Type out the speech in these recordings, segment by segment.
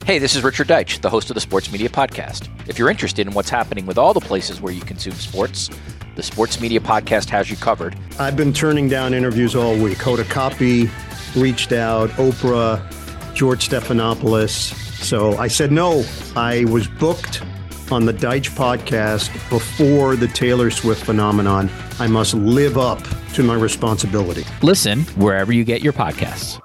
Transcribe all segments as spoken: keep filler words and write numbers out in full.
Hey, this is Richard Deitch, the host of the Sports Media Podcast. If you're interested in what's happening with all the places where you consume sports, the Sports Media Podcast has you covered. I've been turning down interviews all week. Hoda Kotb reached out, Oprah, George Stephanopoulos. So I said no. I was booked on the Deitch podcast before the Taylor Swift phenomenon. I must live up to my responsibility. Listen wherever you get your podcasts.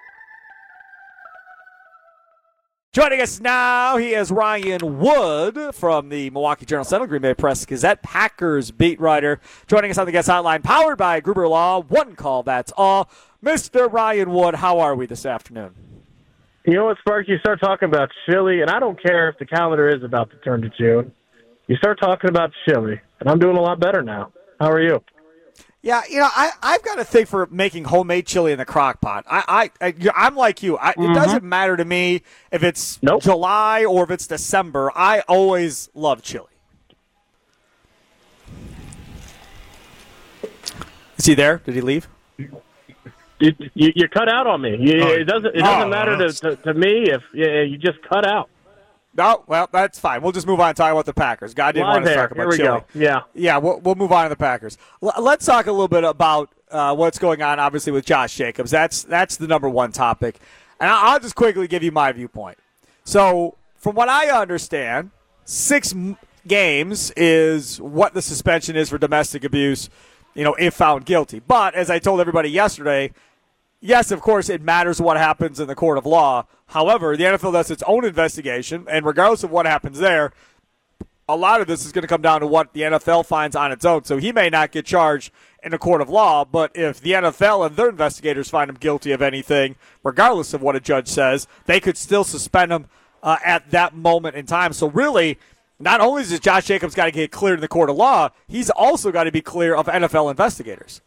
Joining us now, he is Ryan Wood from the Milwaukee Journal-Sentinel, Green Bay Press-Gazette, Packers beat writer. Joining us on the guest hotline, powered by Gruber Law. One call, that's all. Mister Ryan Wood, how are we this afternoon? You know what, Sparky? You start talking about chili, and I don't care if the calendar is about to turn to June. You start talking about chili, and I'm doing a lot better now. How are you? Yeah, you know, I, I've got a thing for making homemade chili in the crock pot. I, I, I, I'm like you. I, Mm-hmm. It doesn't matter to me if it's Nope. July or if it's December. I always love chili. Is he there? Did he leave? You, you, you cut out on me. You, Oh. it doesn't. It doesn't Oh. matter to, to, to me if yeah, you just cut out. No, well, that's fine. We'll just move on and talk about the Packers. God didn't Live want to there. talk about Here we chili. go. Yeah. Yeah, we'll, we'll move on to the Packers. L- let's talk a little bit about uh, what's going on, obviously, with Josh Jacobs. That's that's the number one topic. And I- I'll just quickly give you my viewpoint. So, from what I understand, six m- games is what the suspension is for domestic abuse, you know, if found guilty. But, as I told everybody yesterday, yes, of course, it matters what happens in the court of law. However, the N F L does its own investigation, and regardless of what happens there, a lot of this is going to come down to what the N F L finds on its own. So he may not get charged in a court of law, but if the N F L and their investigators find him guilty of anything, regardless of what a judge says, they could still suspend him uh, at that moment in time. So really, not only does Josh Jacobs got to get cleared in the court of law, he's also got to be clear of N F L investigators.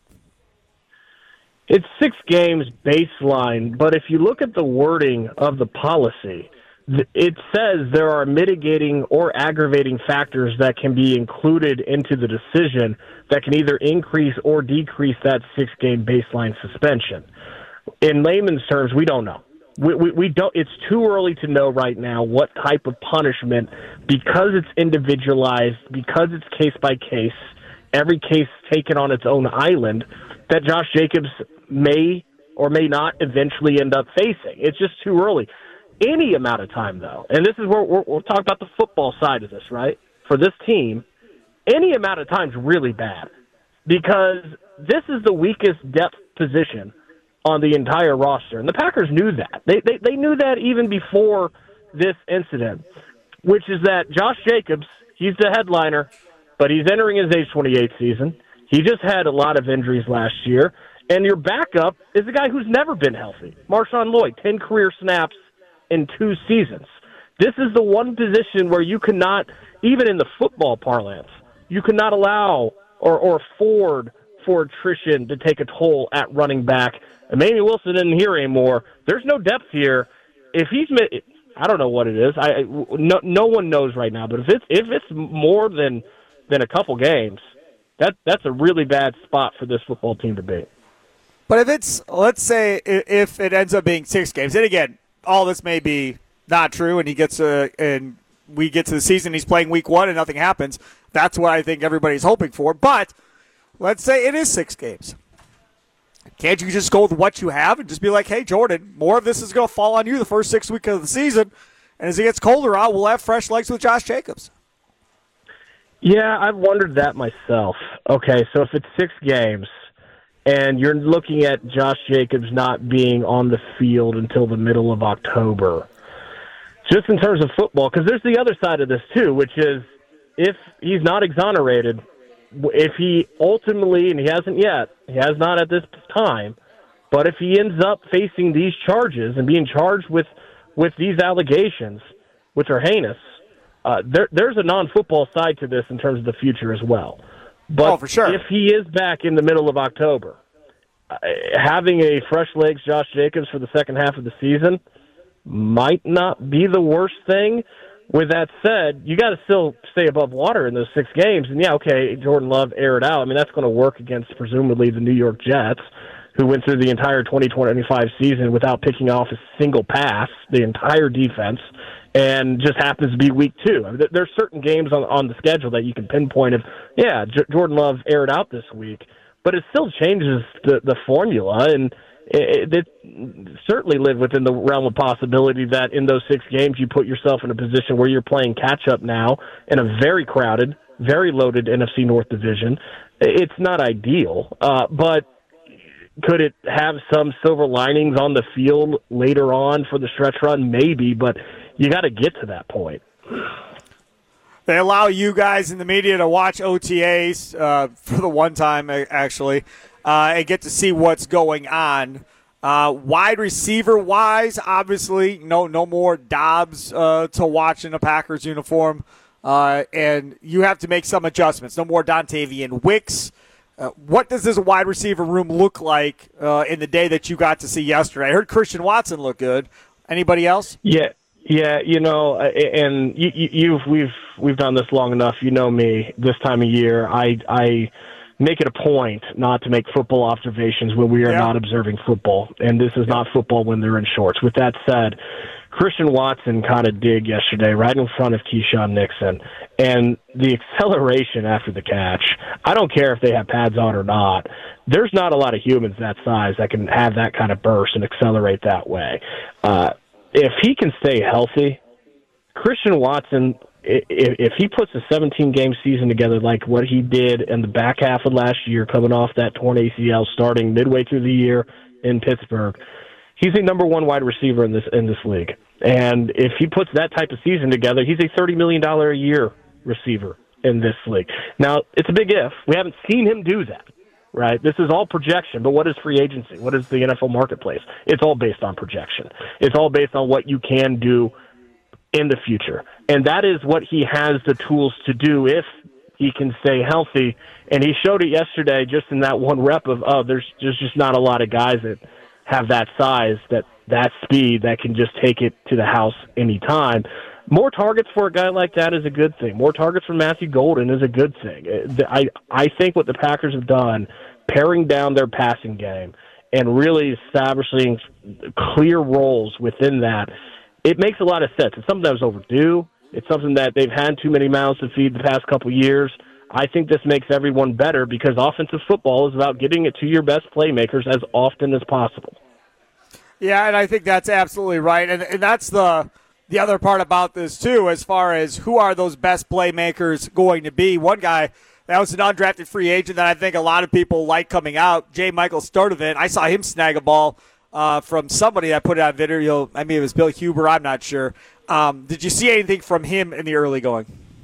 It's six games baseline, but if you look at the wording of the policy, th- it says there are mitigating or aggravating factors that can be included into the decision that can either increase or decrease that six-game baseline suspension. In layman's terms, we don't know. We, we, we don't. It's too early to know right now what type of punishment, because it's individualized, because it's case by case, every case taken on its own island, that Josh Jacobs may or may not eventually end up facing. It's just too early. Any amount of time, though, and this is where we're, we'll talk about the football side of this, right? For this team, any amount of time is really bad because this is the weakest depth position on the entire roster, and the Packers knew that. They, they, they knew that even before this incident, which is that Josh Jacobs, he's the headliner, but he's entering his age twenty-eight season. He just had a lot of injuries last year. And your backup is a guy who's never been healthy. Marshawn Lloyd, ten career snaps in two seasons. This is the one position where you cannot, even in the football parlance, you cannot allow or, or afford for attrition to take a toll at running back. Emmanuel Wilson isn't here anymore. There's no depth here. If he's, I don't know what it is. I no, no one knows right now. But if it's if it's more than than a couple games, that that's a really bad spot for this football team to be. But if it's, let's say, if it ends up being six games, and again, all this may be not true, and he gets a, and we get to the season, he's playing week one, and nothing happens. That's what I think everybody's hoping for. But let's say it is six games. Can't you just go with what you have and just be like, hey, Jordan, more of this is going to fall on you the first six weeks of the season, and as it gets colder out, we'll have fresh legs with Josh Jacobs. Yeah, I've wondered that myself. Okay, so if it's six games, and you're looking at Josh Jacobs not being on the field until the middle of October, just in terms of football, because there's the other side of this too, which is if he's not exonerated, if he ultimately, and he hasn't yet, he has not at this time, but if he ends up facing these charges and being charged with, with these allegations, which are heinous, uh, there, there's a non-football side to this in terms of the future as well. But oh, for sure. if he is back in the middle of October, uh, having a fresh legs Josh Jacobs for the second half of the season might not be the worst thing. With that said, you got to still stay above water in those six games. And, yeah, okay, Jordan Love aired out. I mean, that's going to work against presumably the New York Jets, who went through the entire twenty twenty-five season without picking off a single pass, the entire defense. and just happens to be week two. I mean, there's certain games on, on the schedule that you can pinpoint of, yeah, J- Jordan Love aired out this week, but it still changes the, the formula, and it, it certainly live within the realm of possibility that in those six games you put yourself in a position where you're playing catch-up now in a very crowded, very loaded N F C North division. It's not ideal, uh, but could it have some silver linings on the field later on for the stretch run? Maybe, but you got to get to that point. They allow you guys in the media to watch O T As uh, for the one time, actually, uh, and get to see what's going on. Uh, wide receiver-wise, obviously, no no more Dobbs uh, to watch in a Packers uniform, uh, and you have to make some adjustments. No more Dontavian Wicks. Uh, what does this wide receiver room look like uh, in the day that you got to see yesterday? I heard Christian Watson look good. Anybody else? Yeah, yeah. You know, and you, you've we've we've done this long enough. You know me. This time of year, I I make it a point not to make football observations when we are yeah. not observing football, and this is yeah. not football when they're in shorts. With that said, Christian Watson caught a dig yesterday right in front of Keyshawn Nixon, and the acceleration after the catch, I don't care if they have pads on or not, there's not a lot of humans that size that can have that kind of burst and accelerate that way. Uh, if he can stay healthy, Christian Watson, if, if he puts a seventeen-game season together like what he did in the back half of last year, coming off that torn A C L starting midway through the year in Pittsburgh, he's a number one wide receiver in this in this league. And if he puts that type of season together, he's a thirty million dollars a year receiver in this league. Now, it's a big if. We haven't seen him do that, right? This is all projection, but what is free agency? What is the N F L marketplace? It's all based on projection. It's all based on what you can do in the future. And that is what he has the tools to do if he can stay healthy. And he showed it yesterday just in that one rep of, oh, there's, there's just not a lot of guys that have that size, that that speed, that can just take it to the house anytime. More targets for a guy like that is a good thing. More targets for Matthew Golden is a good thing. I, I think what the Packers have done, paring down their passing game and really establishing clear roles within that, it makes a lot of sense. It's something that was overdue. It's something that they've had too many mouths to feed the past couple of years. I think this makes everyone better because offensive football is about getting it to your best playmakers as often as possible. Yeah, and I think that's absolutely right. And, and that's the the other part about this, too, as far as who are those best playmakers going to be. One guy that was an undrafted free agent that I think a lot of people like coming out, J. Michael Sturdivant. I saw him snag a ball uh, from somebody that put it on video. I mean, it was Bill Huber. I'm not sure. Um, did you see anything from him in the early going?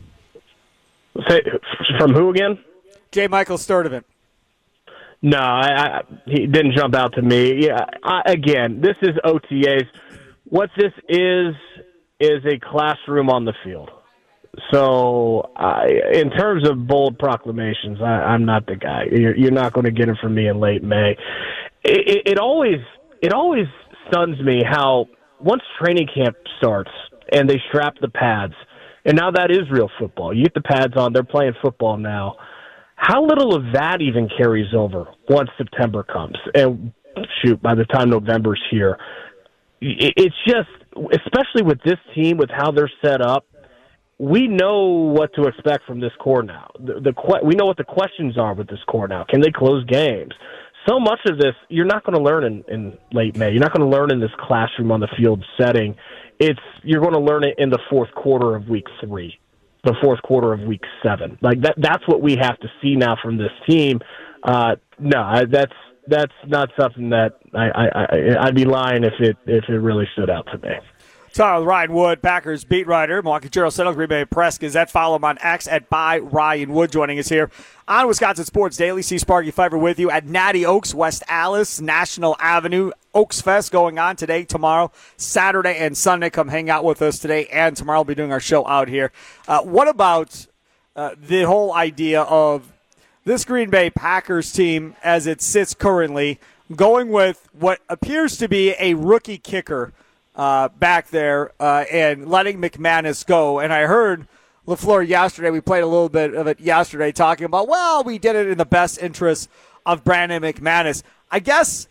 Say, from who again? J. Michael Sturdivant. No, I, I, he didn't jump out to me. Yeah, I, again, this is O T As. What this is is a classroom on the field. So, I, in terms of bold proclamations, I, I'm not the guy. You're, you're not going to get it from me in late May. It, it, it always, it always stuns me how once training camp starts and they strap the pads. And now that is real football. You get the pads on, they're playing football now. How little of that even carries over once September comes? And shoot, by the time November's here, it's just, especially with this team, with how they're set up, we know what to expect from this core now. The, the we know what the questions are with this core now. Can they close games? So much of this you're not going to learn in, in late May. You're not going to learn in this classroom on the field setting. It's you're going to learn it in the fourth quarter of week three, the fourth quarter of week seven. Like that. That's what we have to see now from this team. Uh, no, I, that's that's not something that I, I, I I'd be lying if it if it really stood out to me. So Ryan Wood, Packers beat writer, Milwaukee Journal Sentinel, Green Bay Press Gazette. Follow him on X at by Ryan Wood, joining us here on Wisconsin Sports Daily. See Sparky Fifer with you at Natty Oaks, West Allis, National Avenue. Oaks Fest going on today, tomorrow, Saturday, and Sunday. Come hang out with us today and tomorrow. We'll be doing our show out here. Uh, what about uh, the whole idea of this Green Bay Packers team as it sits currently, going with what appears to be a rookie kicker Uh, back there uh, and letting McManus go? And I heard LaFleur yesterday, we played a little bit of it yesterday, talking about, well, we did it in the best interest of Brandon McManus. I guess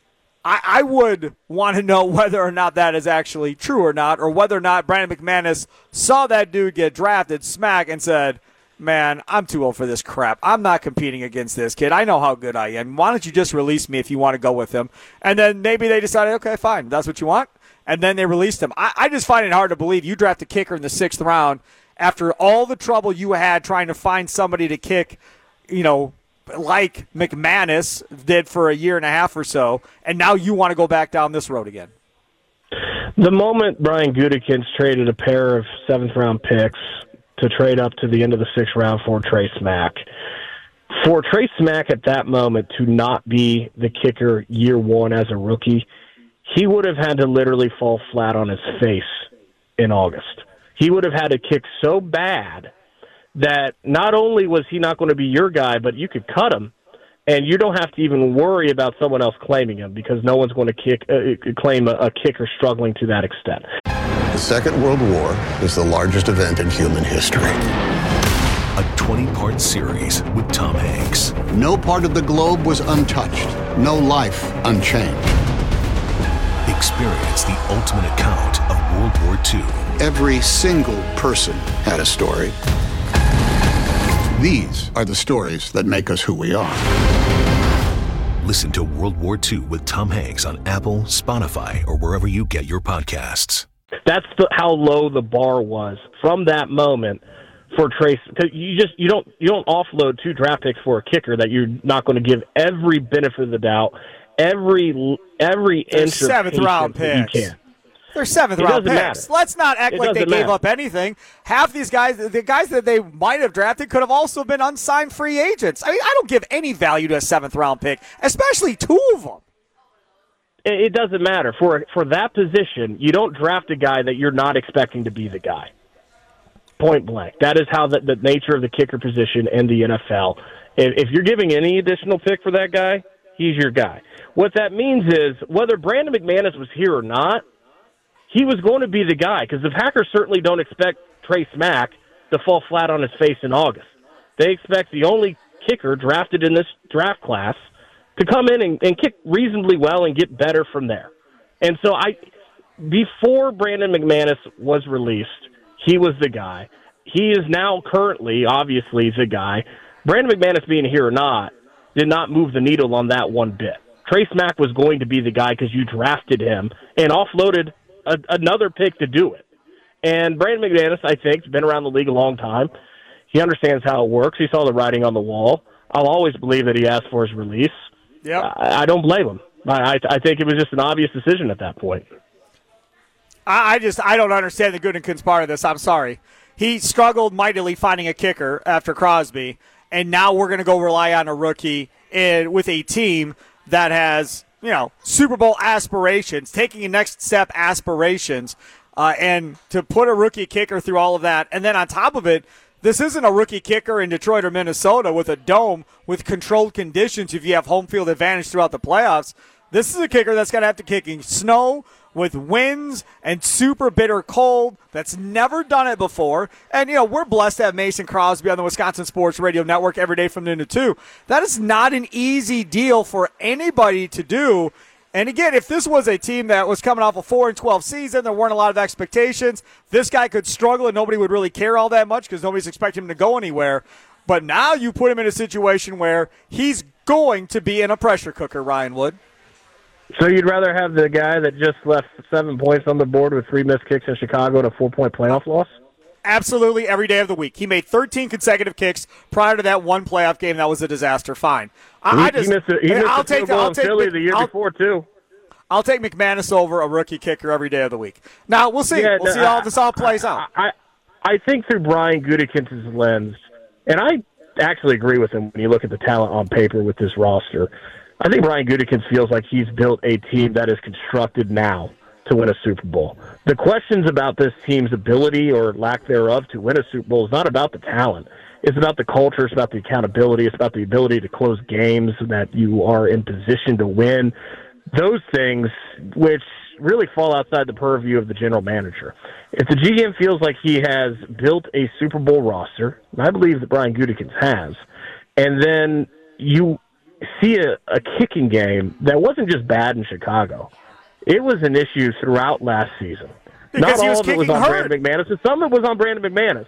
I, I would want to know whether or not that is actually true or not, or whether or not Brandon McManus saw that dude get drafted smack and said, man, I'm too old for this crap. I'm not competing against this kid. I know how good I am. Why don't you just release me if you want to go with him? And then maybe they decided, okay, fine, that's what you want. And then they released him. I, I just find it hard to believe you draft a kicker in the sixth round after all the trouble you had trying to find somebody to kick, you know, like McManus did for a year and a half or so, and now you want to go back down this road again. The moment Brian Gutekunst traded a pair of seventh-round picks to trade up to the end of the sixth round for Trey Smack, for Trey Smack at that moment to not be the kicker year one as a rookie, he would have had to literally fall flat on his face in August. He would have had to kick so bad that not only was he not going to be your guy, but you could cut him, and you don't have to even worry about someone else claiming him because no one's going to kick uh, claim a, a kicker struggling to that extent. The Second World War is the largest event in human history. A twenty-part series with Tom Hanks. No part of the globe was untouched. No life unchanged. Experience the ultimate account of World War Two. Every single person had a story. These are the stories that make us who we are. Listen to World War Two with Tom Hanks on Apple, Spotify, or wherever you get your podcasts. That's the, how low the bar was from that moment for Trace. Because you just you don't you don't offload two draft picks for a kicker that you're not going to give every benefit of the doubt, every every inch of seventh round patience picks. that you can. They're seventh It round doesn't picks. matter. Let's not act It like they doesn't gave matter. up anything. Half these guys, the guys that they might have drafted, could have also been unsigned free agents. I mean, I don't give any value to a seventh round pick, especially two of them. It it doesn't matter. For for that position, you don't draft a guy that you're not expecting to be the guy. Point blank. That is how the, the nature of the kicker position in the N F L. If, if you're giving any additional pick for that guy, he's your guy. What that means is whether Brandon McManus was here or not, he was going to be the guy because the Packers certainly don't expect Trey Smack to fall flat on his face in August. They expect the only kicker drafted in this draft class to come in and, and kick reasonably well and get better from there. And so I, before Brandon McManus was released, he was the guy. He is now currently, obviously, the guy. Brandon McManus being here or not did not move the needle on that one bit. Trey Smack was going to be the guy because you drafted him and offloaded a, another pick to do it. And Brandon McManus, I think, has been around the league a long time. He understands how it works. He saw the writing on the wall. I'll always believe that he asked for his release. Yep. I, I don't blame him. I, I think it was just an obvious decision at that point. I, I just I don't understand the Gutekunst part of this. I'm sorry. He struggled mightily finding a kicker after Crosby, and now we're going to go rely on a rookie in, with a team that has, you know, Super Bowl aspirations, taking a next step aspirations, uh, and to put a rookie kicker through all of that. And then on top of it, this isn't a rookie kicker in Detroit or Minnesota with a dome with controlled conditions if you have home field advantage throughout the playoffs. This is a kicker that's going to have to kick in snow with winds and super bitter cold that's never done it before. And, you know, we're blessed to have Mason Crosby on the Wisconsin Sports Radio Network every day from noon to two. That is not an easy deal for anybody to do. And, again, if this was a team that was coming off a four and twelve season, there weren't a lot of expectations, this guy could struggle and nobody would really care all that much because nobody's expecting him to go anywhere. But now you put him in a situation where he's going to be in a pressure cooker, Ryan Wood. So you'd rather have the guy that just left seven points on the board with three missed kicks in Chicago and a four-point playoff loss? Absolutely, every day of the week. He made thirteen consecutive kicks prior to that one playoff game that was a disaster. Fine. I, He, I just, he missed, a, he missed I'll the Super take, Bowl I'll in take, Philly the year I'll, before, too. I'll take McManus over a rookie kicker every day of the week. Now, we'll see. Yeah, we'll no, see how I, this all plays I, out. I, I think through Brian Gutekunst's lens, and I actually agree with him when you look at the talent on paper with this roster, I think Brian Gutekunst feels like he's built a team that is constructed now to win a Super Bowl. The questions about this team's ability or lack thereof to win a Super Bowl is not about the talent. It's about the culture. It's about the accountability. It's about the ability to close games, that you are in position to win. Those things, which really fall outside the purview of the general manager. If the G M feels like he has built a Super Bowl roster, and I believe that Brian Gutekunst has, and then you see a, a kicking game that wasn't just bad in Chicago. It was an issue throughout last season. Because Not he was all of it was kicking on hurt. Brandon McManus, and some of it was on Brandon McManus.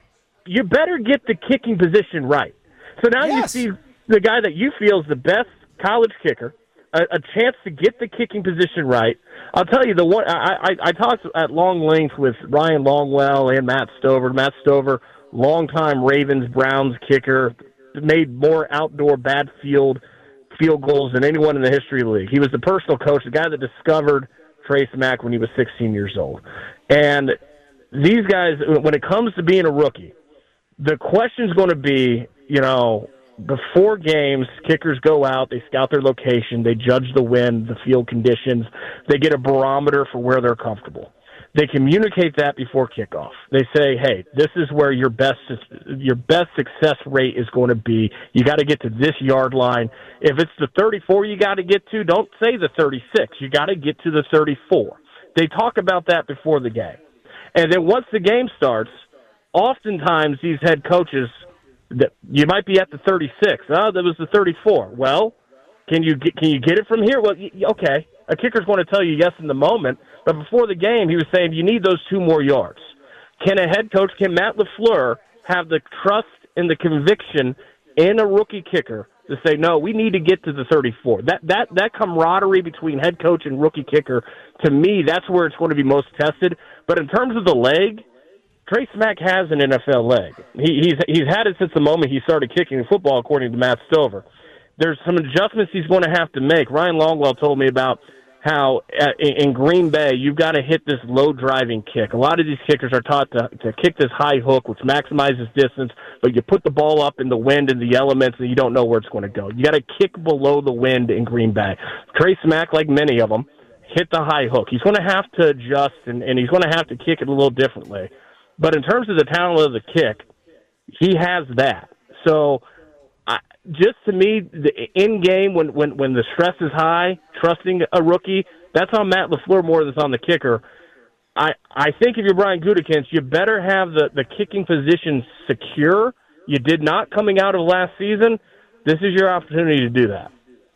You better get the kicking position right. So now Yes. you see the guy that you feel is the best college kicker, a, a chance to get the kicking position right. I'll tell you, the one I, I, I talked at long length with Ryan Longwell and Matt Stover. Matt Stover, longtime Ravens Browns kicker, made more outdoor bad field field goals than anyone in the history of the league. He was the personal coach, the guy that discovered Trace Mack when he was sixteen years old. And these guys, when it comes to being a rookie, the question's going to be, you know, before games, kickers go out, they scout their location, they judge the wind, the field conditions, they get a barometer for where they're comfortable. They communicate that before kickoff. They say, hey, this is where your best your best success rate is going to be. You got to get to this yard line. If it's the thirty-four you got to get to, don't say the thirty-six. You got to get to the thirty-four. They talk about that before the game. And then once the game starts, oftentimes these head coaches, that you might be at the thirty-six. Oh, that was the thirty-four. Well, can you get, can you get it from here? Well, okay. A kicker's going to tell you yes in the moment, but before the game, he was saying you need those two more yards. Can a head coach, can Matt LaFleur have the trust and the conviction in a rookie kicker to say, no, we need to get to the thirty-four? That that that camaraderie between head coach and rookie kicker, to me, that's where it's going to be most tested. But in terms of the leg, Trace Mack has an N F L leg. He, he's he's had it since the moment he started kicking football, according to Matt Stover. There's some adjustments he's going to have to make. Ryan Longwell told me about how uh, in Green Bay you've got to hit this low-driving kick. A lot of these kickers are taught to, to kick this high hook, which maximizes distance, but you put the ball up in the wind and the elements, and you don't know where it's going to go. You got to kick below the wind in Green Bay. Trace Mack, like many of them, hit the high hook. He's going to have to adjust, and, and he's going to have to kick it a little differently. But in terms of the talent of the kick, he has that. So I, just to me, the in-game, when, when, when the stress is high, trusting a rookie, that's on Matt LaFleur more than it's on the kicker. I, I think if you're Brian Gutekunst, you better have the, the kicking position secure. You did not coming out of last season. This is your opportunity to do that.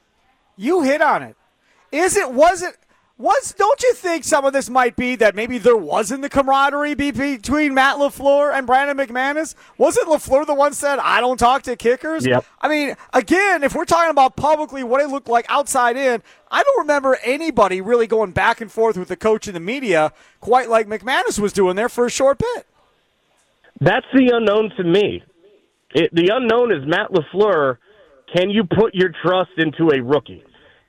You hit on it. Is it, was it, was, don't you think some of this might be that maybe there wasn't the camaraderie be, between Matt LaFleur and Brandon McManus? Wasn't LaFleur the one said, I don't talk to kickers? Yep. I mean, again, if we're talking about publicly what it looked like outside in, I don't remember anybody really going back and forth with the coach and the media quite like McManus was doing there for a short bit. That's the unknown to me. It, the unknown is Matt LaFleur. Can you put your trust into a rookie?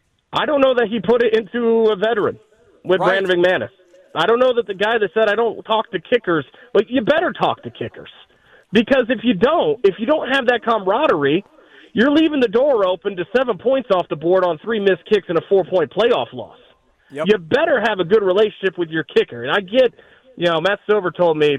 I don't know that he put it into a veteran with Right. Brandon McManus. I don't know that the guy that said, I don't talk to kickers, but you better talk to kickers. Because if you don't, if you don't have that camaraderie, you're leaving the door open to seven points off the board on three missed kicks and a four-point playoff loss. Yep. You better have a good relationship with your kicker. And I get, you know, Matt Silver told me,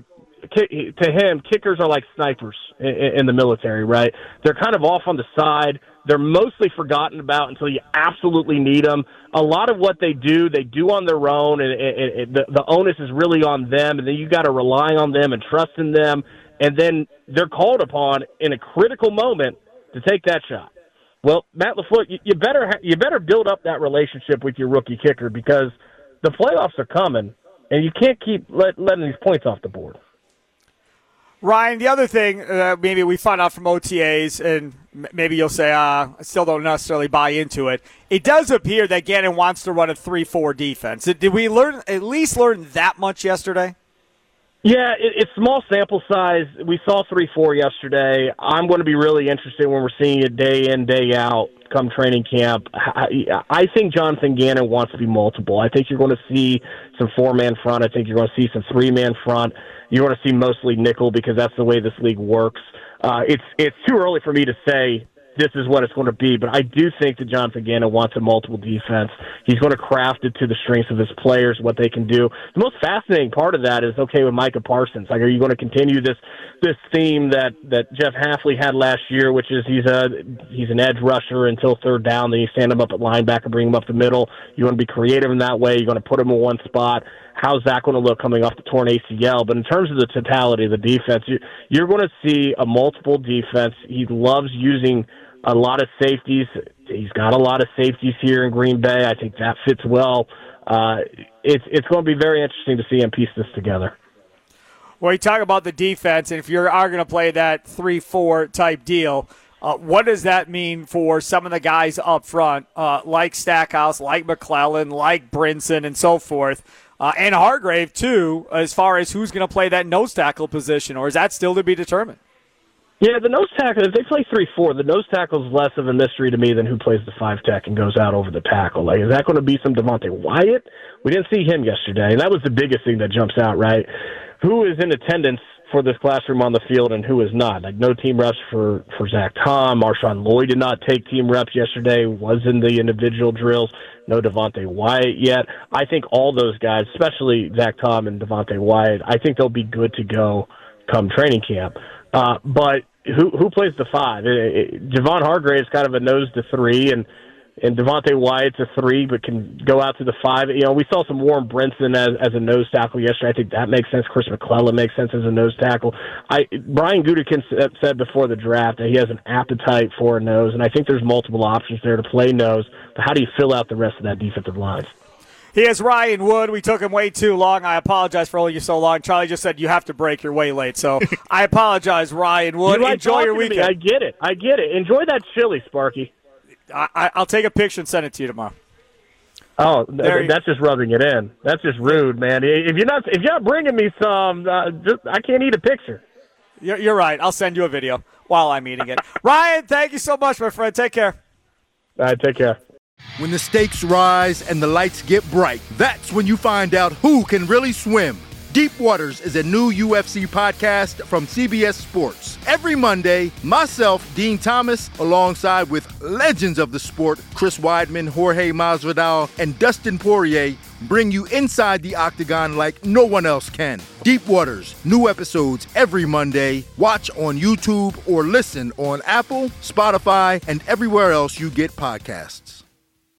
to him, kickers are like snipers in, in the military, right? They're kind of off on the side. They're mostly forgotten about until you absolutely need them. A lot of what they do, they do on their own, and it, it, it, the, the onus is really on them, and then you got to rely on them and trust in them, and then they're called upon in a critical moment to take that shot. Well, Matt LaFleur, you, you better ha- you better build up that relationship with your rookie kicker because the playoffs are coming, and you can't keep let, letting these points off the board. Ryan, the other thing uh, maybe we found out from O T As, and m- maybe you'll say, uh, I still don't necessarily buy into it. It does appear that Gannon wants to run a three four defense. Did we learn at least learn that much yesterday? Yeah, it, it's small sample size. We saw three four yesterday. I'm going to be really interested when we're seeing it day in, day out come training camp. I, I think Jonathan Gannon wants to be multiple. I think you're going to see some four-man front. I think you're going to see some three-man front. You're going to see mostly nickel because that's the way this league works. Uh, it's it's too early for me to say this is what it's going to be, but I do think that Jonathan Gannon wants a multiple defense. He's going to craft it to the strengths of his players, what they can do. The most fascinating part of that is, okay, with Micah Parsons, like, are you going to continue this this theme that, that Jeff Hafley had last year, which is he's a he's an edge rusher until third down, then you stand him up at linebacker, bring him up the middle. You want to be creative in that way. You're going to put him in one spot. How's that going to look coming off the torn A C L? But in terms of the totality of the defense, you, you're going to see a multiple defense. He loves using a lot of safeties. He's got a lot of safeties here in Green Bay. I think that fits well. Uh, it's it's going to be very interesting to see him piece this together. Well, you talk about the defense, and if you are going to play that three four type deal, uh, what does that mean for some of the guys up front, uh, like Stackhouse, like McClellan, like Brinson, and so forth, uh, and Hargrave, too, as far as who's going to play that nose tackle position, or is that still to be determined? Yeah, the nose tackle, if they play three four, the nose tackle is less of a mystery to me than who plays the five tech and goes out over the tackle. Like, is that going to be some Devontae Wyatt? We didn't see him yesterday, and that was the biggest thing that jumps out, right? Who is in attendance for this classroom on the field and who is not? Like, no team reps for, for Zach Tom. Marshawn Lloyd did not take team reps yesterday, was in the individual drills. No Devontae Wyatt yet. I think all those guys, especially Zach Tom and Devontae Wyatt, I think they'll be good to go come training camp. Uh, but who who plays the five? It, it, Javon Hargrave's kind of a nose to three, and and Devontae Wyatt's a three, but can go out to the five. You know, we saw some Warren Brinson as as a nose tackle yesterday. I think that makes sense. Chris McClellan makes sense as a nose tackle. I Brian Gutekunst said before the draft that he has an appetite for a nose, and I think there's multiple options there to play nose. But how do you fill out the rest of that defensive line? He is Ryan Wood. We took him way too long. I apologize for holding you so long. Charlie just said you have to break. You're way late. So I apologize, Ryan Wood. You like Enjoy your weekend. I get it. I get it. Enjoy that chili, Sparky. I, I'll take a picture and send it to you tomorrow. Oh, th- that's just rubbing it in. That's just rude, man. If you're not, if you're not bringing me some, uh, just, I can't eat a picture. You're, you're right. I'll send you a video while I'm eating it. Ryan, thank you so much, my friend. Take care. All right, take care. When the stakes rise and the lights get bright, that's when you find out who can really swim. Deep Waters is a new U F C podcast from C B S Sports. Every Monday, myself, Dean Thomas, alongside with legends of the sport, Chris Weidman, Jorge Masvidal, and Dustin Poirier, bring you inside the octagon like no one else can. Deep Waters, new episodes every Monday. Watch on YouTube or listen on Apple, Spotify, and everywhere else you get podcasts.